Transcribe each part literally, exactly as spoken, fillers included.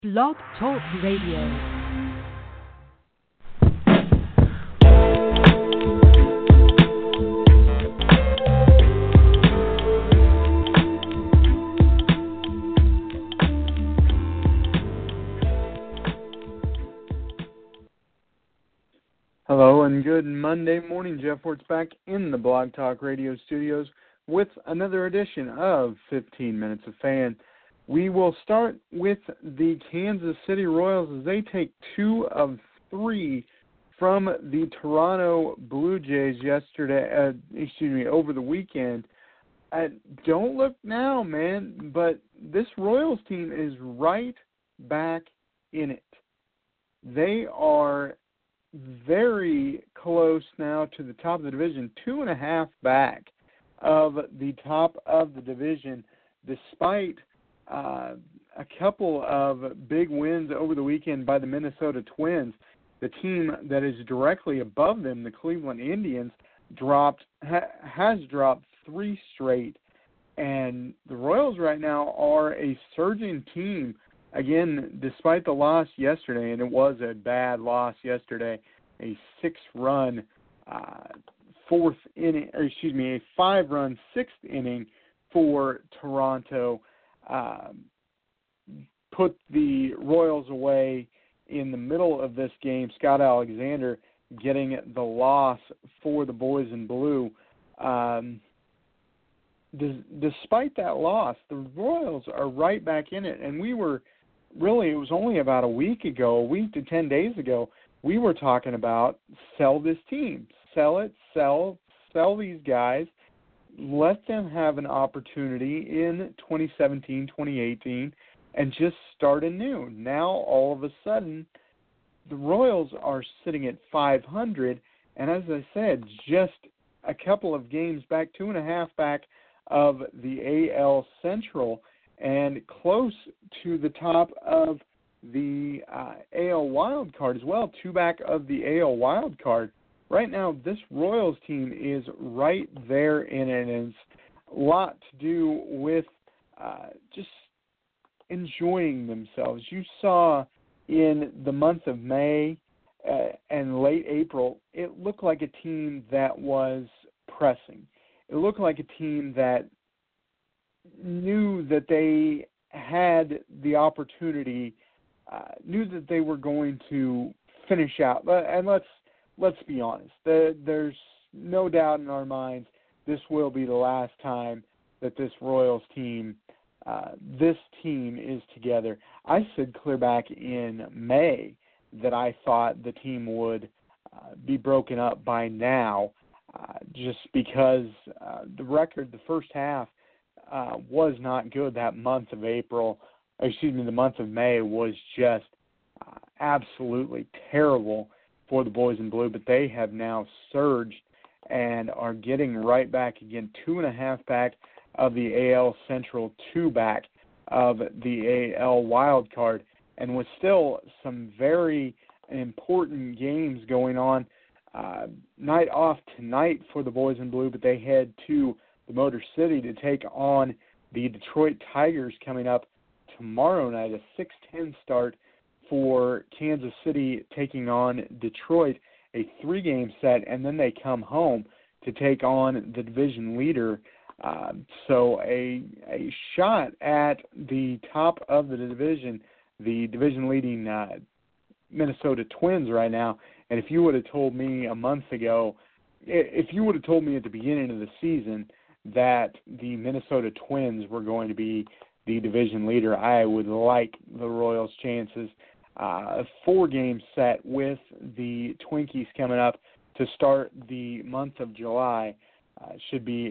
Blog Talk Radio. Hello and good Monday morning. Jeff Wertz back in the Blog Talk Radio studios with another edition of fifteen minutes of Fan. We will start with the Kansas City Royals as they take two of three from the Toronto Blue Jays yesterday, uh, excuse me, over the weekend. Uh, don't look now, man, but this Royals team is right back in it. They are very close now to the top of the division, two and a half back of the top of the division, despite uh, a couple of big wins over the weekend by the Minnesota Twins. The team that is directly above them, the Cleveland Indians, dropped ha- has dropped three straight, and the Royals right now are a surging team. Again, despite the loss yesterday, and it was a bad loss yesterday, a six-run uh, fourth inning, or excuse me, a five-run sixth inning for Toronto uh, put the Royals away in the middle of this game. Scott Alexander getting the loss for the Boys in Blue. Um, d- despite that loss, the Royals are right back in it, and we were really, it was only about a week ago, a week to ten days ago, we were talking about sell this team. Sell it, sell, sell these guys. Let them have an opportunity in twenty seventeen, twenty eighteen, and just start anew. Now, all of a sudden, the Royals are sitting at five hundred, and as I said, just a couple of games back, two and a half back of the A L Central, and close to the top of the uh, A L wild card as well, two back of the A L wild card. Right now, this Royals team is right there in it, and it's a lot to do with uh, just enjoying themselves. You saw in the month of May uh, and late April, it looked like a team that was pressing. It looked like a team that knew that they had the opportunity, uh, knew that they were going to finish out. And let's let's be honest, the, there's no doubt in our minds this will be the last time that this Royals team, uh, this team is together. I said clear back in May that I thought the team would uh, be broken up by now, uh, just because uh, the record, the first half, Uh, was not good. That month of April, excuse me, the month of May was just uh, absolutely terrible for the Boys in Blue, but they have now surged and are getting right back again, two and a half back of the A L Central, two back of the A L wild card, and with still some very important games going on. Uh, night off tonight for the Boys in Blue, but they head to the Motor City to take on the Detroit Tigers coming up tomorrow night, a six ten start for Kansas City taking on Detroit, a three-game set, and then they come home to take on the division leader. Uh, so a a shot at the top of the division, the division-leading uh, Minnesota Twins right now. And if you would have told me a month ago, if you would have told me at the beginning of the season that the Minnesota Twins were going to be the division leader, I would like the Royals' chances. Uh, a four-game set with the Twinkies coming up to start the month of July uh, should be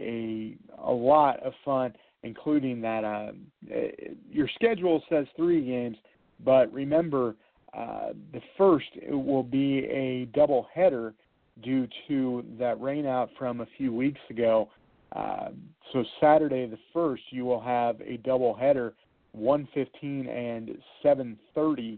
a a lot of fun, including that uh, your schedule says three games, but remember uh, the first it will be a doubleheader due to that rainout from a few weeks ago. Uh, so Saturday the first, you will have a doubleheader, one fifteen and seven thirty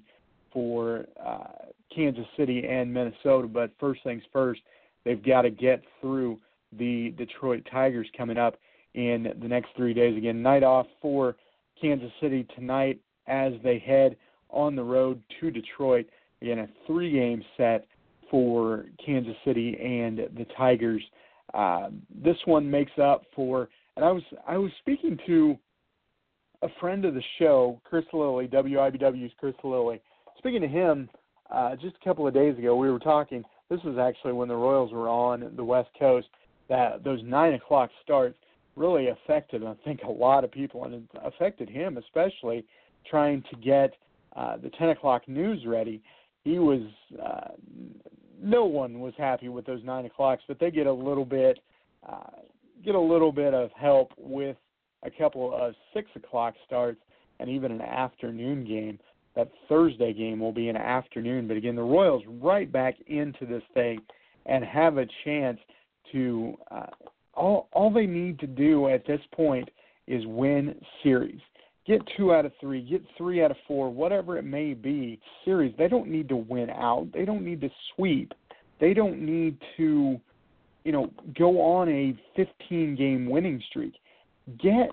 for uh, Kansas City and Minnesota. But first things first, they've got to get through the Detroit Tigers coming up in the next three days. Again, night off for Kansas City tonight as they head on the road to Detroit. Again, a three-game set for Kansas City and the Tigers. Uh, this one makes up for, and I was I was speaking to a friend of the show, Chris Lilly, W I B W's Chris Lilly. Speaking to him uh, just a couple of days ago, we were talking. This was actually when the Royals were on the West Coast. That those nine o'clock starts really affected, I think, a lot of people, and it affected him especially, trying to get uh, the ten o'clock news ready. He was uh, no one was happy with those nine o'clocks, but they get a little bit uh, get a little bit of help with a couple of six o'clock starts and even an afternoon game. That Thursday game will be an afternoon, but again, the Royals right back into this thing and have a chance to uh, all all they need to do at this point is win series. Get two out of three, get three out of four, whatever it may be, series. They don't need to win out. They don't need to sweep. They don't need to, you know, go on a fifteen-game winning streak. Get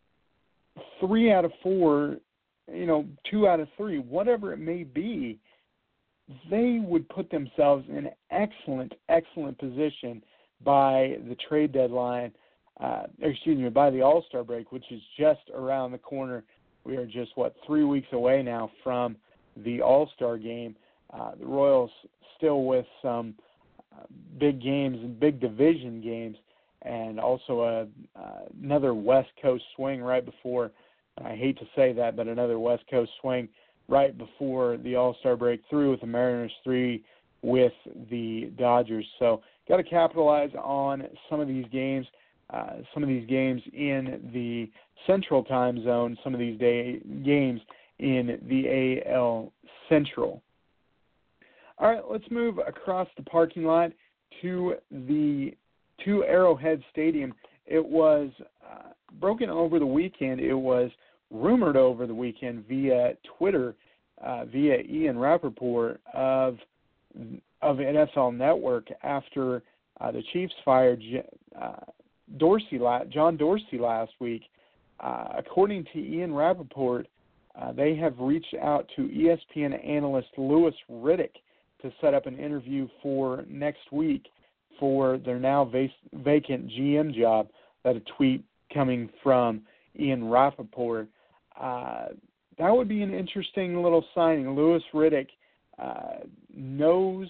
three out of four, you know, two out of three, whatever it may be. They would put themselves in excellent, excellent position by the trade deadline, uh, excuse me, by the All-Star break, which is just around the corner. We are just, what, three weeks away now from the All-Star game. Uh, the Royals still with some uh, big games and big division games, and also a, uh, another West Coast swing right before, I hate to say that, but another West Coast swing right before the All-Star break, through with the Mariners, three with the Dodgers. So got to capitalize on some of these games, uh, some of these games in the Central Time Zone, some of these day games in the A L Central. All right, let's move across the parking lot to the to Arrowhead Stadium. It was uh, broken over the weekend. It was rumored over the weekend via Twitter, uh, via Ian Rappaport of of N F L Network, after uh, the Chiefs fired uh, Dorsey, John Dorsey last week. Uh, according to Ian Rappaport, uh, they have reached out to E S P N analyst Louis Riddick to set up an interview for next week for their now vac- vacant G M job. That a tweet coming from Ian Rappaport. Uh, that would be an interesting little signing. Louis Riddick uh, knows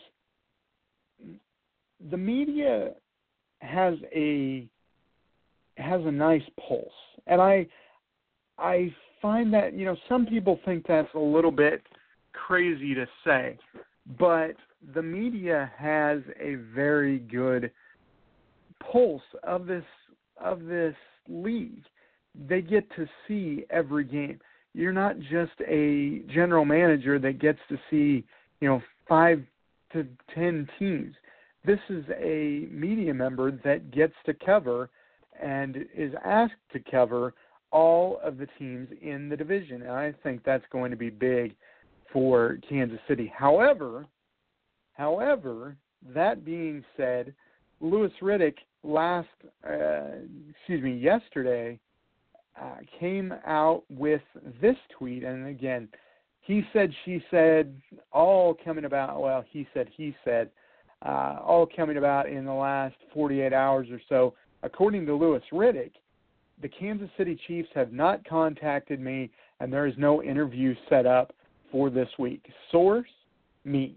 the media has a has a nice pulse, and I I find that, you know, some people think that's a little bit crazy to say, but the media has a very good pulse of this of this league. They get to see every game. You're not just a general manager that gets to see, you know, five to ten teams. This is a media member that gets to cover and is asked to cover all of the teams in the division. And I think that's going to be big for Kansas City. However, however, that being said, Louis Riddick last, uh, excuse me, yesterday uh, came out with this tweet. And again, he said, she said, all coming about, well, he said, he said, uh, all coming about in the last forty-eight hours or so. According to Louis Riddick, the Kansas City Chiefs have not contacted me, and there is no interview set up for this week. Source, me.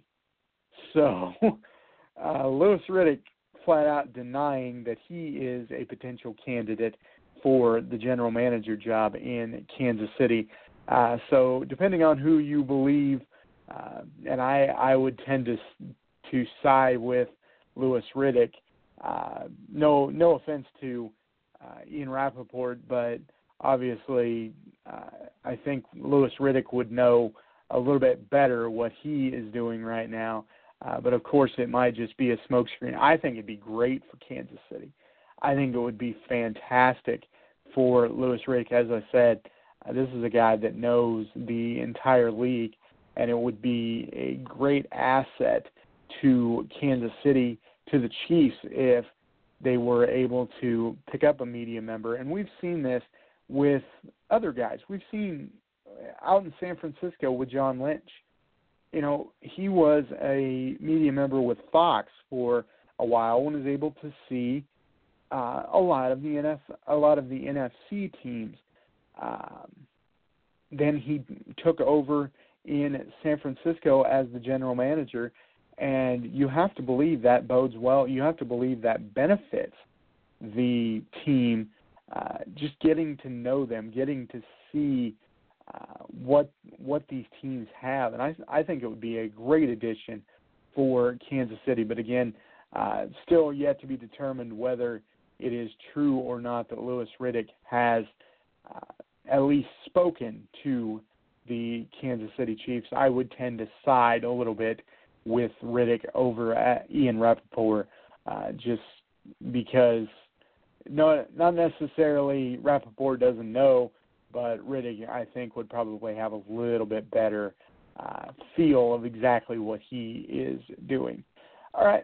So uh, Louis Riddick flat out denying that he is a potential candidate for the general manager job in Kansas City. Uh, so depending on who you believe, uh, and I, I would tend to to side with Louis Riddick. Uh, no, no offense to uh, Ian Rappaport, but obviously uh, I think Louis Riddick would know a little bit better what he is doing right now. Uh, but of course, it might just be a smokescreen. I think it'd be great for Kansas City. I think it would be fantastic for Louis Riddick. As I said, uh, this is a guy that knows the entire league, and it would be a great asset to Kansas City, to the Chiefs, if they were able to pick up a media member. And we've seen this with other guys. We've seen out in San Francisco with John Lynch. You know, he was a media member with Fox for a while and was able to see uh, a lot of the N F, a lot of the N F C teams. Um, then he took over in San Francisco as the general manager, and you have to believe that bodes well. You have to believe that benefits the team, uh, just getting to know them, getting to see uh, what what these teams have. And I I think it would be a great addition for Kansas City. But again, uh, still yet to be determined whether it is true or not that Louis Riddick has uh, at least spoken to the Kansas City Chiefs. I would tend to side a little bit with Riddick over at Ian Rappaport, uh, just because no, not necessarily Rappaport doesn't know, but Riddick, I think, would probably have a little bit better uh, feel of exactly what he is doing. All right,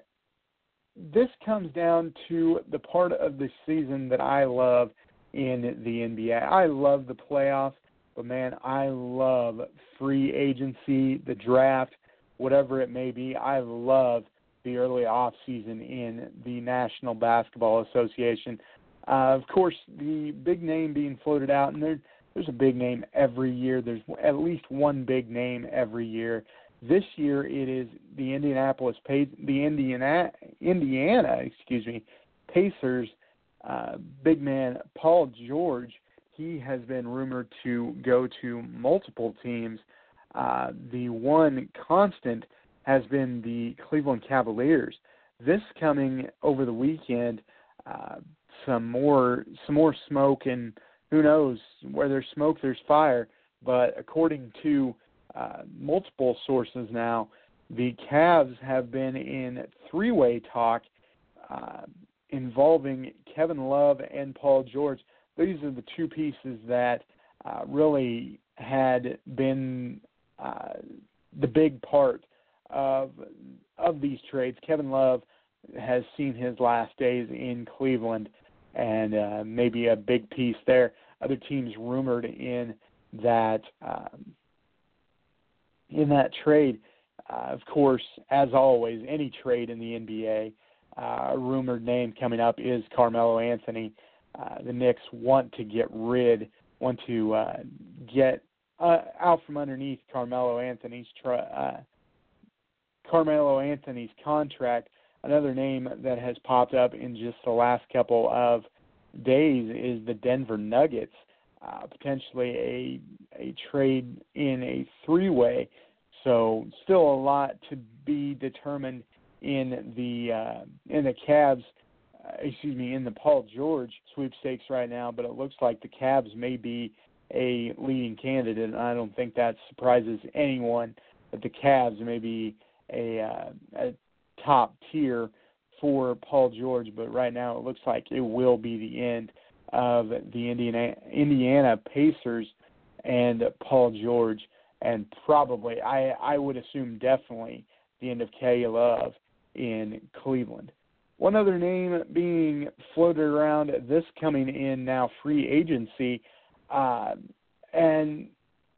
this comes down to the part of the season that I love in the N B A. I love the playoffs, but, man, I love free agency, the draft, whatever it may be. I love the early offseason in the National Basketball Association. Uh, of course, the big name being floated out, and there, there's a big name every year. There's at least one big name every year. This year it is the Indianapolis the Indiana Indiana excuse me Pacers uh, big man Paul George. He has been rumored to go to multiple teams. Uh, the one constant has been the Cleveland Cavaliers. This coming over the weekend, uh, some more some more smoke, and who knows, where there's smoke, there's fire. But according to uh, multiple sources now, the Cavs have been in three-way talk uh, involving Kevin Love and Paul George. These are the two pieces that uh, really had been uh, the big part of of these trades. Kevin Love has seen his last days in Cleveland, and uh, maybe a big piece there. Other teams rumored in that um, in that trade. Uh, of course, as always, any trade in the N B A, uh, a rumored name coming up is Carmelo Anthony. Uh, the Knicks want to get rid, want to uh, get uh, out from underneath Carmelo Anthony's tr- uh, Carmelo Anthony's contract. Another name that has popped up in just the last couple of days is the Denver Nuggets, uh, potentially a a trade in a three-way. So still a lot to be determined in the uh, in the Cavs. Uh, excuse me, in the Paul George sweepstakes right now, but it looks like the Cavs may be a leading candidate, and I don't think that surprises anyone that the Cavs may be a, uh, a top tier for Paul George, but right now it looks like it will be the end of the Indiana, Indiana Pacers and Paul George, and probably, I, I would assume definitely, the end of K. Love in Cleveland. One other name being floated around this coming in now, free agency, uh, and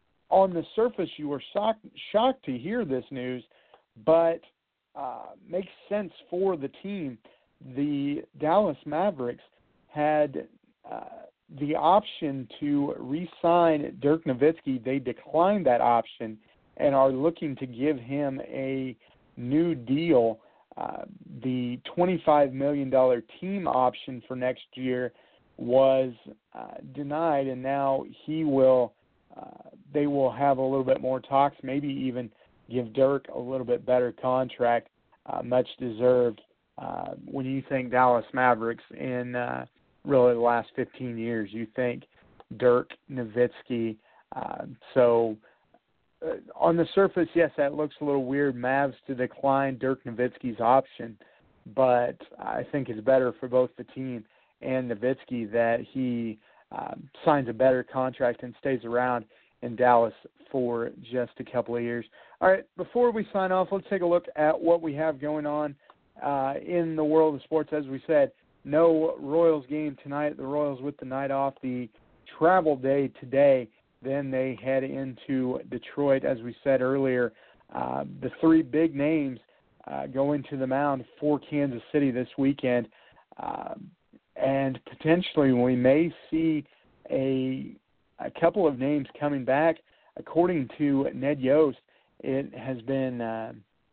on the surface you were shocked, shocked to hear this news, but uh, makes sense for the team. The Dallas Mavericks had uh, the option to re-sign Dirk Nowitzki. They declined that option and are looking to give him a new deal. Uh, the twenty-five million dollars team option for next year was uh, denied, and now he will. Uh, they will have a little bit more talks, maybe even give Dirk a little bit better contract, uh, much deserved. Uh, when you think Dallas Mavericks in uh, really the last fifteen years, you think Dirk Nowitzki. Uh, so. Uh, on the surface, yes, that looks a little weird, Mavs to decline Dirk Nowitzki's option, but I think it's better for both the team and Nowitzki that he uh, signs a better contract and stays around in Dallas for just a couple of years. All right, before we sign off, let's take a look at what we have going on uh, in the world of sports. As we said, no Royals game tonight. The Royals with the night off. The travel day today Then they head into Detroit, as we said earlier. Uh, the three big names uh, going to the mound for Kansas City this weekend. Uh, and potentially we may see a, a couple of names coming back. According to Ned Yost, it has been uh,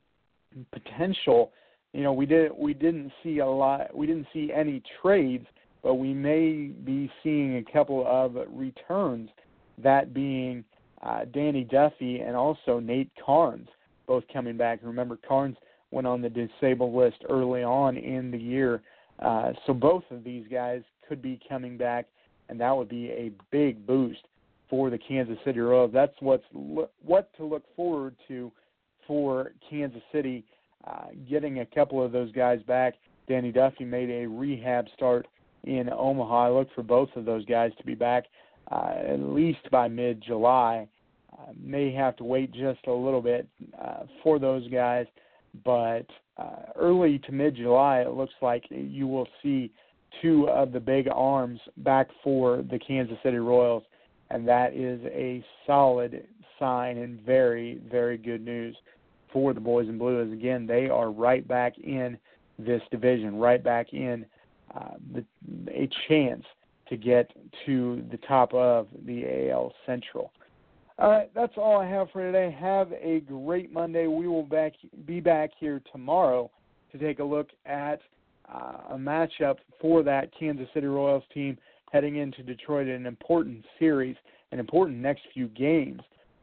potential. You know, we did we didn't see a lot. We didn't see any trades, but we may be seeing a couple of returns. That being uh, Danny Duffy and also Nate Carnes, both coming back. Remember, Carnes went on the disabled list early on in the year, uh, so both of these guys could be coming back, and that would be a big boost for the Kansas City Royals. That's what's what to look forward to for Kansas City, uh, getting a couple of those guys back. Danny Duffy made a rehab start in Omaha. I look for both of those guys to be back uh, at least by mid-July. Uh, may have to wait just a little bit uh, for those guys, but uh, early to mid-July, it looks like you will see two of the big arms back for the Kansas City Royals, and that is a solid sign and very, very good news for the Boys in Blue, as, again, they are right back in this division, right back in uh, the, a chance to get to the top of the A L Central. All right, that's all I have for today. Have a great Monday. We will back, be back here tomorrow to take a look at uh, a matchup for that Kansas City Royals team heading into Detroit, an important series, an important next few games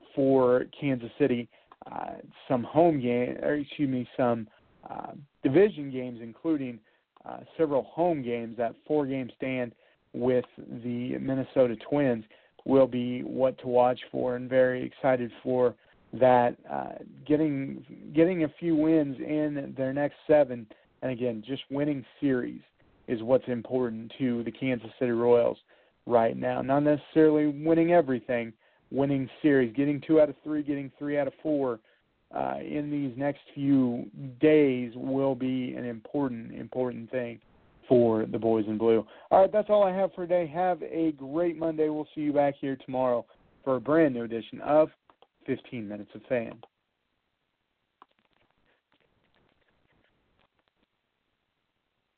for Kansas City. Uh, some home game, or excuse me, some uh, division games, including uh, several home games. That four-game stand with the Minnesota Twins will be what to watch for, and very excited for that. Uh, getting getting a few wins in their next seven, and again, just winning series is what's important to the Kansas City Royals right now. Not necessarily winning everything, winning series, getting two out of three, getting three out of four uh, in these next few days will be an important, important thing for the Boys in Blue. All right, that's all I have for today. Have a great Monday. We'll see you back here tomorrow for a brand new edition of fifteen minutes of Fan.